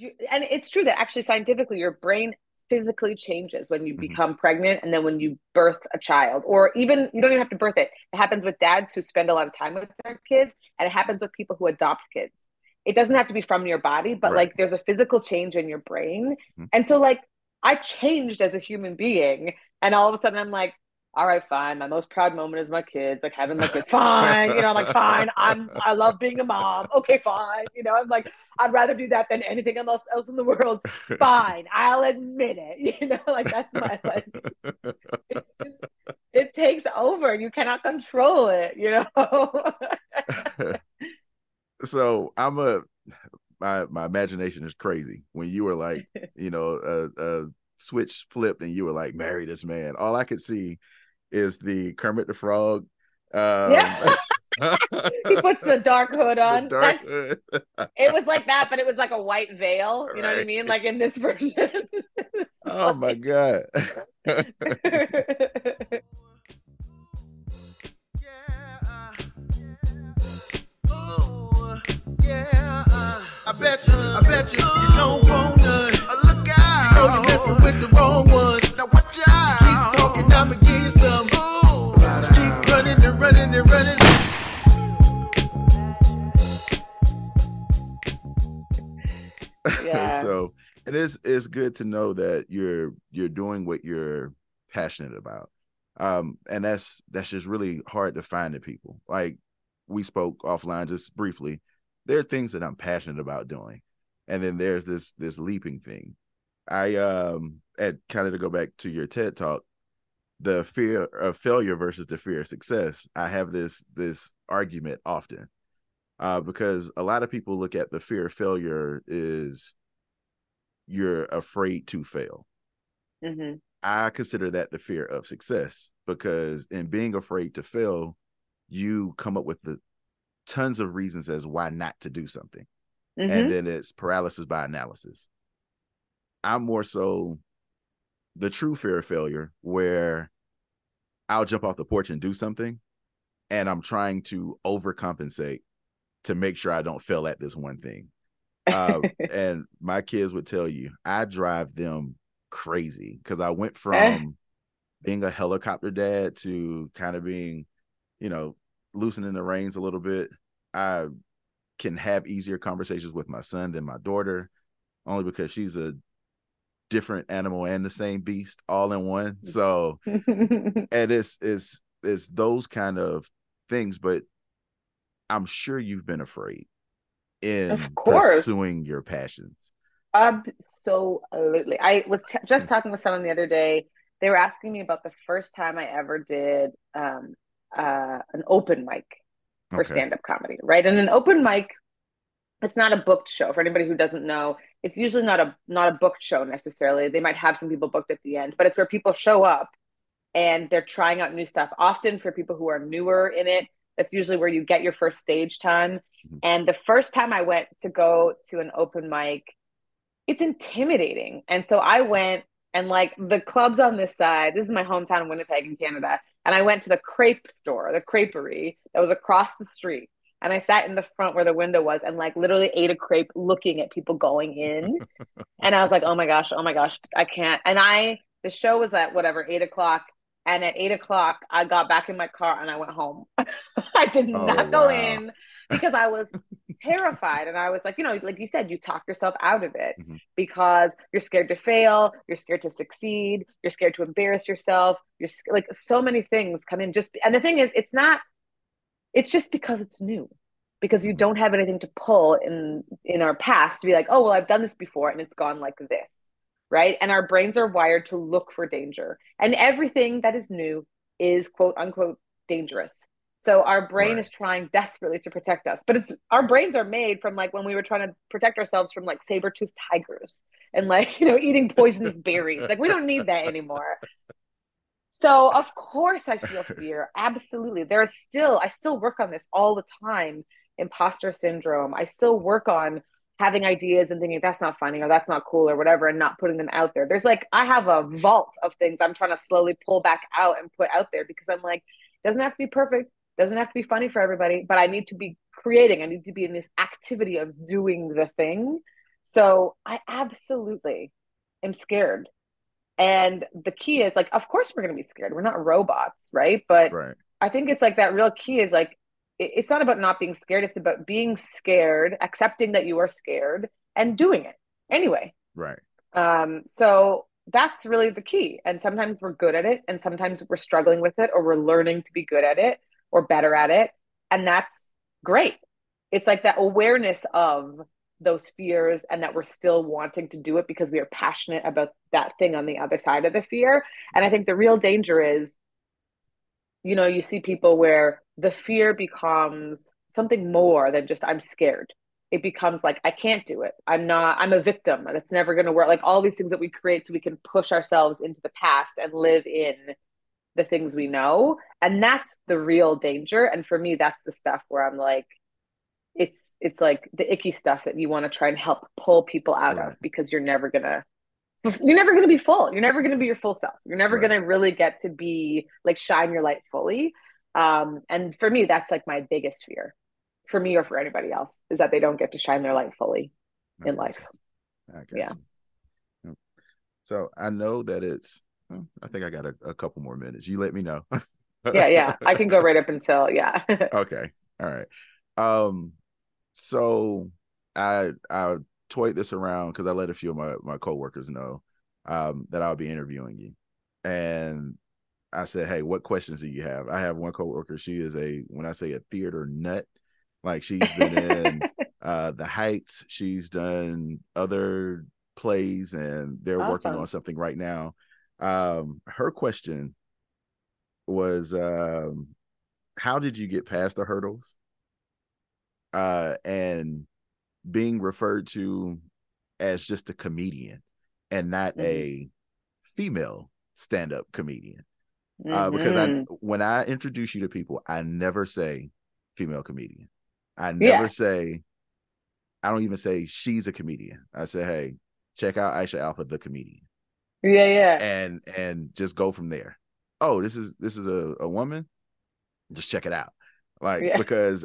and it's true that actually scientifically your brain physically changes when you Hmm. become pregnant and then when you birth a child, or even you don't even have to birth it. It happens with dads who spend a lot of time with their kids, and it happens with people who adopt kids. It doesn't have to be from your body, but Right. like there's a physical change in your brain. Mhm. And so like I changed as a human being, and all of a sudden I'm like, all right, fine. My most proud moment is my kids, like having my kids. Fine, I'm like, fine. I love being a mom. Okay, fine. I'm like, I'd rather do that than anything else in the world. Fine, I'll admit it. Like that's my like. It's just it takes over. You cannot control it. So my imagination is crazy. When you were like, a switch flipped and you were like, marry this man. All I could see is the Kermit the Frog. Yeah, Um, he puts the dark hood the on. dark That's hood. it was like that, but it was like a white veil. You know what I Right. mean? Like in this version, it's Oh my like. God. I bet you don't want none. Look out. You're messing with the wrong ones. Now watch out. Keep talking, I'ma give you some. Just keep running and running and running. Yeah. So it's good to know that you're doing what you're passionate about. And that's just really hard to find in people. Like we spoke offline just briefly. There are things that I'm passionate about doing. And then there's this leaping thing. I at kind of to go back to your TED talk, the fear of failure versus the fear of success. I have this argument often. Because a lot of people look at the fear of failure is you're afraid to fail. Hmm. I consider that the fear of success because in being afraid to fail, you come up with the tons of reasons as why not to do something. And Hmm. then it's paralysis by analysis. I'm more so the true fear of failure where I'll jump off the porch and do something and I'm trying to overcompensate to make sure I don't fail at this one thing. And my kids would tell you, I drive them crazy because I went from being a helicopter dad to kind of being, you know, loosening the reins a little bit. I can have easier conversations with my son than my daughter, only because she's a different animal and the same beast all in one. So, and it's those kind of things, but I'm sure you've been afraid Of in course. pursuing your passions. Absolutely. I was just talking with someone the other day. They were asking me about the first time I ever did an open mic for Okay. stand-up comedy, right? And an open mic, it's not a booked show. For anybody who doesn't know, it's usually not a booked show necessarily. They might have some people booked at the end, but it's where people show up and they're trying out new stuff. Often for people who are newer in it, that's usually where you get your first stage time. Mhm. And the first time I went to go to an open mic, it's intimidating. And so I went, and like the clubs on this side, this is my hometown, Winnipeg in Canada. And I went to the crepe store, the creperie that was across the street. And I sat in the front where the window was and like literally ate a crepe looking at people going in. And I was like, oh my gosh, I can't. The show was at whatever, 8 o'clock. And at 8 o'clock, I got back in my car and I went home. I did Oh not go wow. in because I was terrified. And I was like, like you said, you talk yourself out of it Mhm. because you're scared to fail, you're scared to succeed, you're scared to embarrass yourself. You're like so many things come in. And the thing is, it's just because it's new, because you Mhm. don't have anything to pull in our past to be like, oh well, I've done this before and it's gone like this, right? And our brains are wired to look for danger, and everything that is new is quote unquote dangerous. So our brain Right. is trying desperately to protect us, but it's our brains are made from like when we were trying to protect ourselves from like saber-toothed tigers and like eating poisonous berries. Like we don't need that anymore. So of course I feel fear. Absolutely. I still work on this all the time. Imposter syndrome. I still work on having ideas and thinking that's not funny or that's not cool or whatever and not putting them out there. There's like I have a vault of things I'm trying to slowly pull back out and put out there because I'm like, it doesn't have to be perfect, doesn't have to be funny for everybody, but I need to be creating. I need to be in this activity of doing the thing. So I absolutely am scared. And the key is like, of course we're going to be scared. We're not robots, right? But Right. I think it's like that real key is like, it's not about not being scared. It's about being scared, accepting that you are scared and doing it anyway. Right. So that's really the key. And sometimes we're good at it, and sometimes we're struggling with it, or we're learning to be good at it or better at it. And that's great. It's like that awareness of those fears and that we're still wanting to do it because we are passionate about that thing on the other side of the fear. And I think the real danger is, you see people where the fear becomes something more than just I'm scared. It becomes like I can't do it. I'm a victim and it's never going to work. Like all these things that we create so we can push ourselves into the past and live in the things we know. And that's the real danger. And for me, that's the stuff where I'm like, it's like the icky stuff that you want to try and help pull people out Right. of, because you're never going to be full. You're never going to be your full self. You're never Right. going to really get to be like shine your light fully. And for me, that's like my biggest fear, for me or for anybody else, is that they don't get to shine their light fully I in got life. you. I got Yeah. you. Yep. So I know that I think I got a couple more minutes. You let me know. Yeah. I can go right up until, yeah. Okay. All right. So I toyed this around because I let a few of my coworkers know that I'll be interviewing you. And I said, hey, what questions do you have? I have one coworker. She is when I say a theater nut, like she's been in The Heights. She's done other plays and they're working on Awesome. something right now. Her question was, how did you get past the hurdles? And being referred to as just a comedian and not Mm-hmm. a female stand-up comedian. Because Mm-hmm. when I introduce you to people, I never say female comedian. I Yeah. don't even say she's a comedian. I say, hey, check out Aisha Alpha, the comedian, Yeah. and just go from there. Oh, this is a woman. Just check it out, like, Yeah. because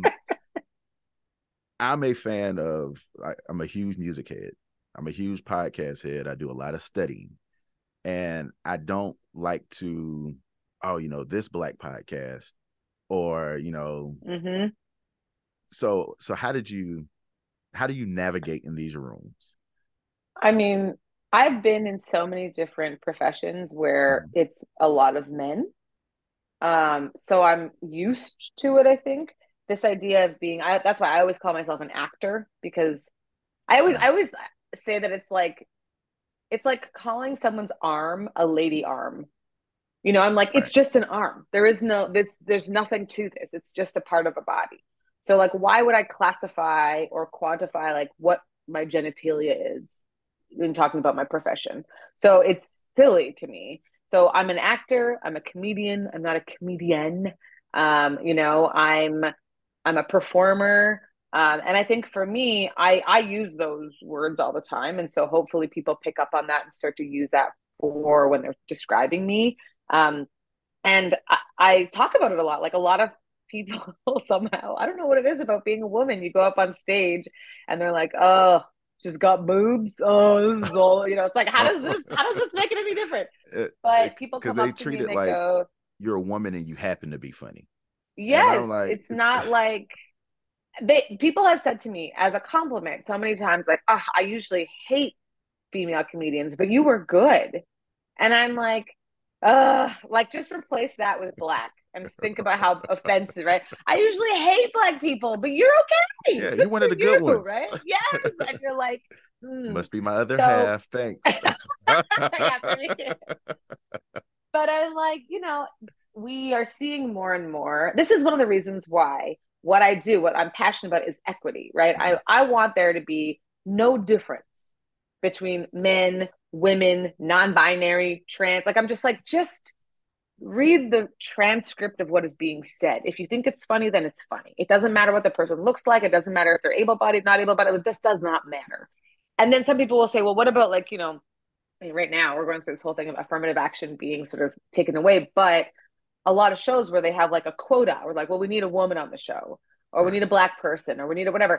I'm a fan of. I'm a huge music head. I'm a huge podcast head. I do a lot of studying, and I don't like to, this black podcast, or Mm-hmm. So how do you navigate in these rooms? I mean, I've been in so many different professions where Mhm. it's a lot of men. So I'm used to it, I think. This idea of that's why I always call myself an actor, because I always say that it's like calling someone's arm a lady arm. I'm like, Right, it's just an arm. There's nothing to this. It's just a part of a body. So like, why would I classify or quantify like what my genitalia is in talking about my profession? So it's silly to me. So I'm an actor, I'm a comedian, I'm not a comedian. I'm a performer. And I think for me, I use those words all the time. And so hopefully people pick up on that and start to use that for when they're describing me. Um, and I talk about it a lot. Like a lot of people somehow, I don't know what it is about being a woman. You go up on stage and they're like, oh, she's got boobs. Oh, this is all, it's like, how does this make it any different? But people because come they up to treat me and it they like go, you're a woman and you happen to be funny, and yes, I'm like, it's not like people have said to me as a compliment so many times, like, oh, I usually hate female comedians, but you were good. And I'm like just replace that with black and think about how offensive, right? I usually hate black people, but you're okay. yeah, Good you're one for of the good you, ones. right? Yes. And you're like, hmm. Must be my other So half. Thanks. yeah, for me. But I'm like, we are seeing more and more. This is one of the reasons why what I do, what I'm passionate about is equity, right? I want there to be no difference between men, women, non-binary, trans. Like I'm just read the transcript of what is being said. If you think it's funny, then it's funny. It doesn't matter what the person looks like. It doesn't matter if they're able-bodied, not able-bodied. This does not matter. And then some people will say, well, what about like, I mean, right now we're going through this whole thing of affirmative action being sort of taken away, but a lot of shows where they have like a quota or like, well, we need a woman on the show or we Right. need a black person or we need a whatever.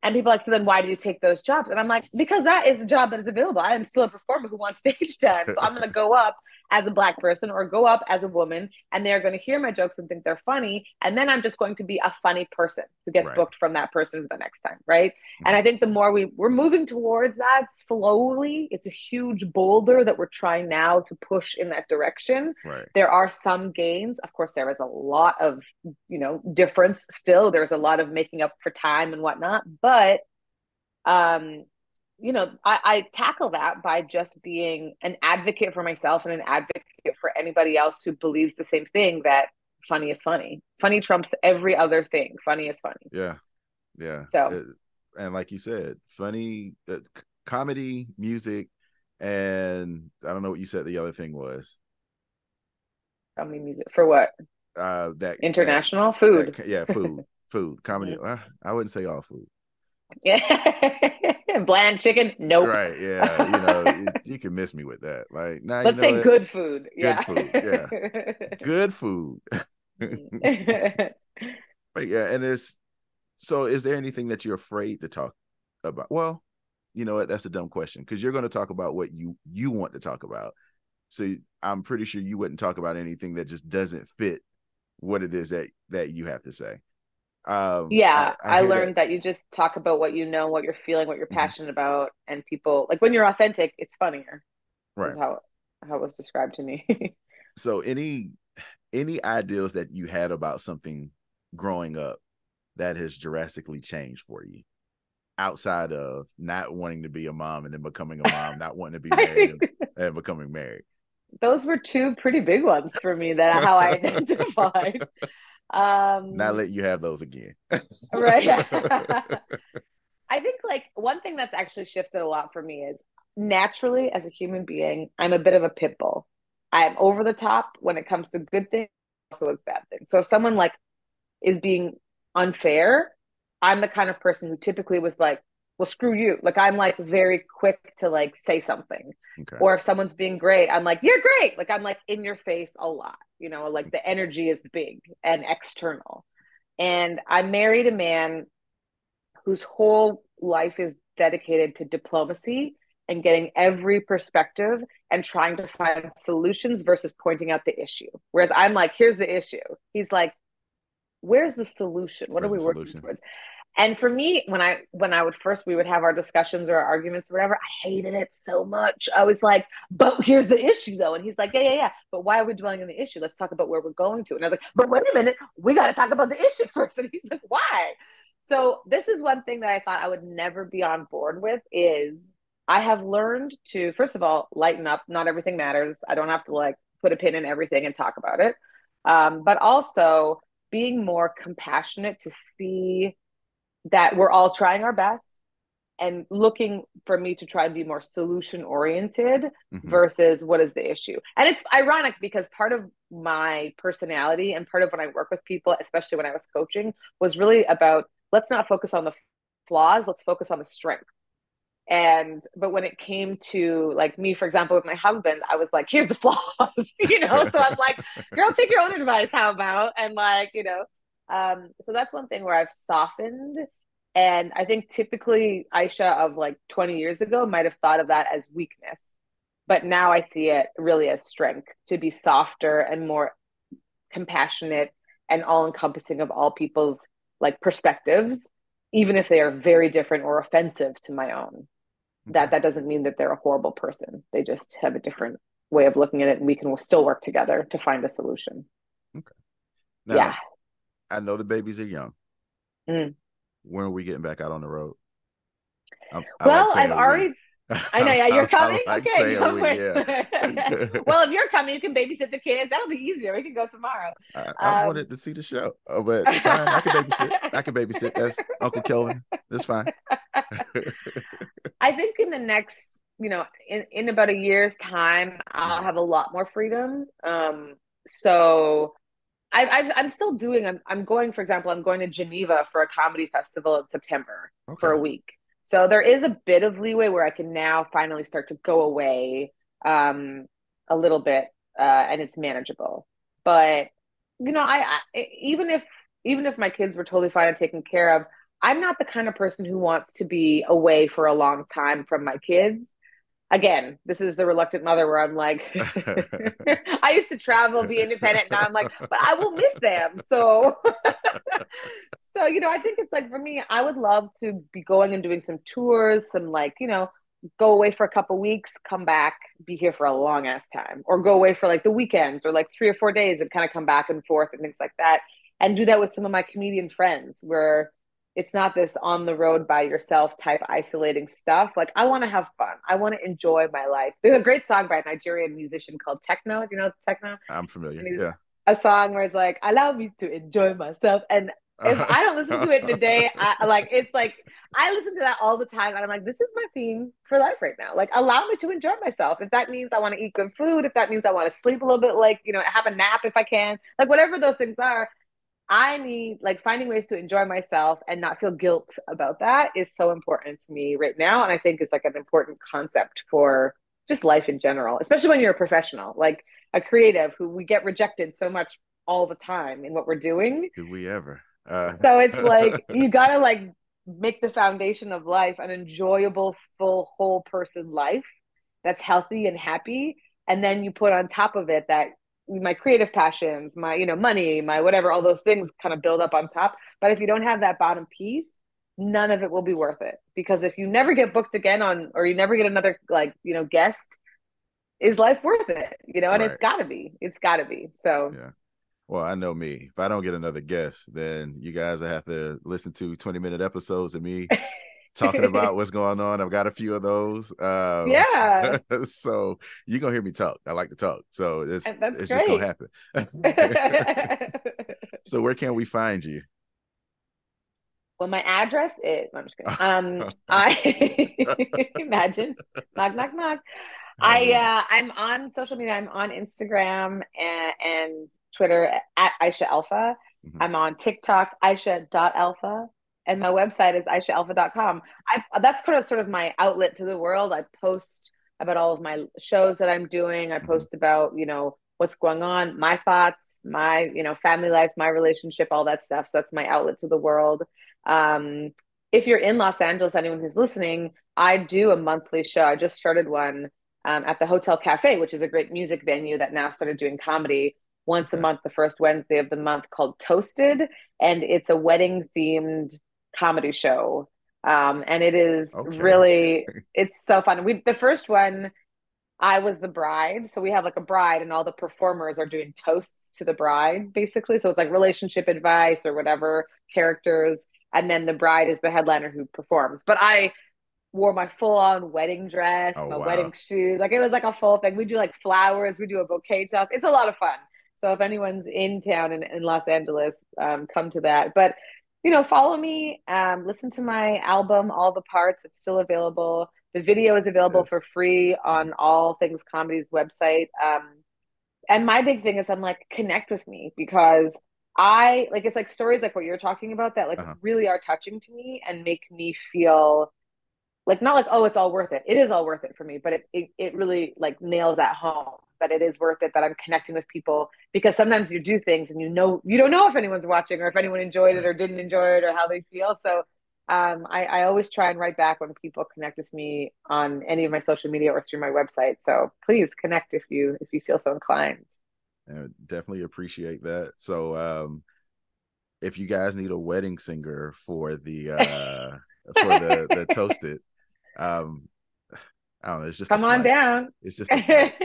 And people are like, so then why do you take those jobs? And I'm like, because that is a job that is available. I am still a performer who wants stage time. So I'm going to go up as a Black person or go up as a woman, and they're going to hear my jokes and think they're funny. And then I'm just going to be a funny person who gets Right. booked from that person the next time. Right. Mm-hmm. And I think the more we're moving towards that slowly, it's a huge boulder that we're trying now to push in that direction. Right. There are some gains. Of course, there is a lot of, difference still. There's a lot of making up for time and whatnot. But I tackle that by just being an advocate for myself and an advocate for anybody else who believes the same thing, that funny is funny. Funny trumps every other thing. Funny is funny. Yeah. Yeah. So, and like you said, funny, comedy, music, and I don't know what you said the other thing was. Comedy, music for what? That international food. Food, comedy. I wouldn't say all food. Yeah. Bland chicken, nope. Right, yeah. You can miss me with that. Like, nah, let's say good food. Good food, yeah. Good food. But yeah, and is there anything that you're afraid to talk about? Well, you know what, that's a dumb question, because you're going to talk about what you want to talk about. So I'm pretty sure you wouldn't talk about anything that just doesn't fit what it is that you have to say. I learned that you just talk about what you know, what you're feeling, what you're passionate about, and people, like, when you're authentic, it's funnier. Right. Is how it was described to me. So any ideals that you had about something growing up that has drastically changed for you, outside of not wanting to be a mom and then becoming a mom, not wanting to be married and becoming married? Those were two pretty big ones for me, that how I identified. Not let you have those again. Right. I think, like, one thing that's actually shifted a lot for me is, naturally, as a human being, I'm a bit of a pit bull. I'm over the top when it comes to good things, also as bad things. So if someone, like, is being unfair, I'm the kind of person who typically was like, well, screw you. Like, I'm, like, very quick to, like, say something. Okay. Or if someone's being great, I'm like, you're great. Like, I'm, like, in your face a lot, like, the energy is big and external. And I married a man whose whole life is dedicated to diplomacy and getting every perspective and trying to find solutions versus pointing out the issue. Whereas I'm like, here's the issue. He's like, where's the solution? What are we working towards? And for me, when we would have our discussions or our arguments or whatever, I hated it so much. I was like, but here's the issue though. And he's like, yeah. But why are we dwelling on the issue? Let's talk about where we're going to. And I was like, but wait a minute, we got to talk about the issue first. And he's like, why? So this is one thing that I thought I would never be on board with, is I have learned to, first of all, lighten up. Not everything matters. I don't have to, like, put a pin in everything and talk about it. But also being more compassionate to see that we're all trying our best and looking for me to try and be more solution oriented versus what is the issue. And it's ironic because part of my personality and part of when I work with people, especially when I was coaching, was really about, let's not focus on the flaws, let's focus on the strength. But when it came to, like, me, for example, with my husband, I was like, here's the flaws, so I'm like, girl, take your own advice. How about? And, like, so that's one thing where I've softened. And I think typically Aisha of, like, 20 years ago might have thought of that as weakness. But now I see it really as strength, to be softer and more compassionate and all encompassing of all people's, like, perspectives, even if they are very different or offensive to my own. That doesn't mean that they're a horrible person. They just have a different way of looking at it, and we can still work together to find a solution. Okay. Now, I know the babies are young. When are we getting back out on the road? I've already. I know, yeah, you're coming? Okay. Well, if you're coming, you can babysit the kids. That'll be easier. We can go tomorrow. I wanted to see the show. But fine, I can babysit. That's Uncle Kelvin. That's fine. I think in the next, in about a year's time, I'll have a lot more freedom. So I'm still doing, I'm going, for example, I'm going to Geneva for a comedy festival in September for a week. So there is a bit of leeway where I can now finally start to go away a little bit, and it's manageable. But I even if my kids were totally fine and taken care of, I'm not the kind of person who wants to be away for a long time from my kids. Again, this is the reluctant mother where I'm like, I used to travel, be independent. Now I'm like, but I will miss them. So, so, I think it's like for me, I would love to be going and doing some tours, some like, go away for a couple weeks, come back, be here for a long ass time, or go away for like the weekends or like 3 or 4 days and kind of come back and forth and things like that. And do that with some of my comedian friends where it's not this on the road by yourself type isolating stuff. Like I want to have fun. I want to enjoy my life. There's a great song by a Nigerian musician called Techno. Do you know Techno? I'm familiar. Yeah. A song where it's like, allow me to enjoy myself. And if I don't listen to it in a day, it's like I listen to that all the time, and I'm like, this is my theme for life right now. Like, allow me to enjoy myself. If that means I want to eat good food, if that means I want to sleep a little bit, like have a nap if I can, like whatever those things are. I need like finding ways to enjoy myself and not feel guilt about that is so important to me right now, and I think it's like an important concept for just life in general, especially when you're a professional, like a creative who we get rejected so much all the time in what we're doing. Do we ever? So it's like you gotta like make the foundation of life an enjoyable, full, whole person life that's healthy and happy, and then you put on top of it that my creative passions, my money, my whatever, all those things kind of build up on top. But if you don't have that bottom piece, none of it will be worth it, because if you never get booked again on, or you never get another like guest, is life worth it? And Right. It's gotta be. So Yeah. Well, I know me. If I don't get another guest, then you guys will have to listen to 20-minute episodes of me talking about what's going on. I've got a few of those. Yeah. So you're going to hear me talk. I like to talk. So it's That's just going to great. happen. So where can we find you? Well, my address is, no, I'm just kidding. I imagine, knock, knock, knock. I'm on social media. I'm on Instagram and Twitter at Aisha Alpha. Mhm. I'm on TikTok, Aisha.alpha. And my website is AishaAlpha.com. That's kind of sort of my outlet to the world. I post about all of my shows that I'm doing. I post about, what's going on, my thoughts, my, family life, my relationship, all that stuff. So that's my outlet to the world. If you're in Los Angeles, anyone who's listening, I do a monthly show. I just started one at the Hotel Cafe, which is a great music venue that now started doing comedy once a month, the first Wednesday of the month, called Toasted. And it's a wedding themed comedy show. And it is really, it's so fun. The first one, I was the bride. So we have like a bride and all the performers are doing toasts to the bride, basically. So it's like relationship advice or whatever characters. And then the bride is the headliner who performs. But I wore my full on wedding dress, wedding shoes. Like it was like a full thing. We do like flowers. We do a bouquet toss. It's a lot of fun. So if anyone's in town in Los Angeles, come to that. But, follow me, listen to my album, All the Parts. It's still available. The video is available for free on All Things Comedy's website. And my big thing is I'm like, connect with me, because it's like stories like what you're talking about that like really are touching to me and make me feel like, not like, oh, it's all worth it. It is all worth it for me, but it really like nails at home that it is worth it, that I'm connecting with people, because sometimes you do things and you don't know if anyone's watching or if anyone enjoyed it or didn't enjoy it or how they feel. So I always try and write back when people connect with me on any of my social media or through my website. So please connect if you feel so inclined. I definitely appreciate that. So if you guys need a wedding singer for the the Toasted, I don't know, it's just come on down. It's just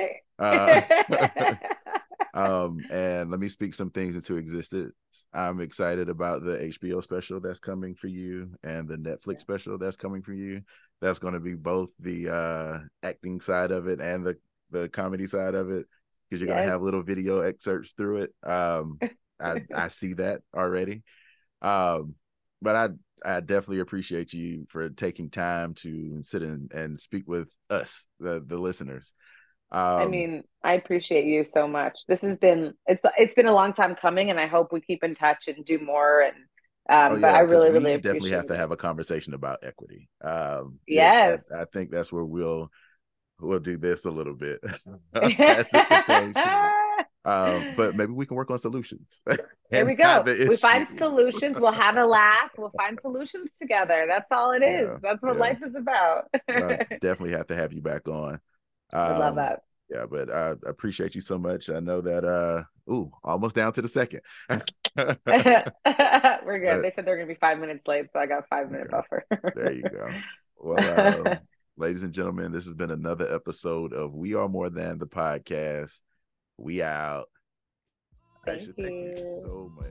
and let me speak some things into existence. I'm excited about the HBO special that's coming for you and the Netflix special that's coming for you. That's going to be both the acting side of it and the comedy side of it, because you're going to have little video excerpts through it. I see that already. But I definitely appreciate you for taking time to sit and speak with us, the listeners. I mean, I appreciate you so much. This has been it's been a long time coming, and I hope we keep in touch and do more. And but I really definitely have to have a conversation about equity. Yes, I think that's where we'll do this a little bit as it pertains to But maybe we can work on solutions. There and we not go. the We issue. find solutions. We'll have a laugh. We'll find solutions together. That's all it is. Yeah, That's what yeah. life is about. I definitely have to have you back on. I love that. Yeah, but I appreciate you so much. I know that almost down to the second. We're good. But- They said they're gonna be 5 minutes late, so I got a 5 minute buffer. There you go. Well, ladies and gentlemen, this has been another episode of We Are More Than the Podcast. We out. Thank Aisha, thank you you. so much.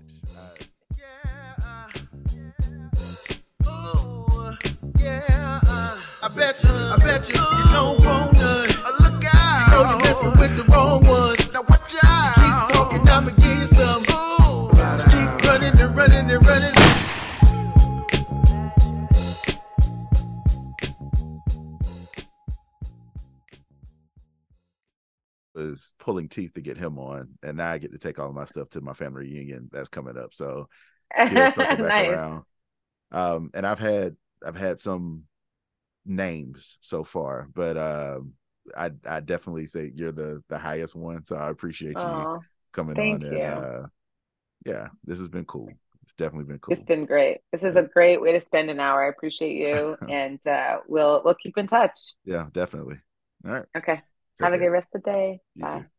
I bet you, you don't want none. Look out. You know you're messing with the wrong ones. Now watch out. Keep talking, I'ma give you some. Just keep running and running and running. Was pulling teeth to get him on, and now I get to take all of my stuff to my family reunion that's coming up. So yeah, circle back Nice. around. And I've had some names so far, but I definitely say you're the highest one. So I appreciate you Aw, coming thank on. you. And yeah, this has been cool. It's definitely been cool. It's been great. This is a great way to spend an hour. I appreciate you, and we'll keep in touch. Yeah, definitely. All right. Okay. Take Have a care. good rest of the day. You Bye. too.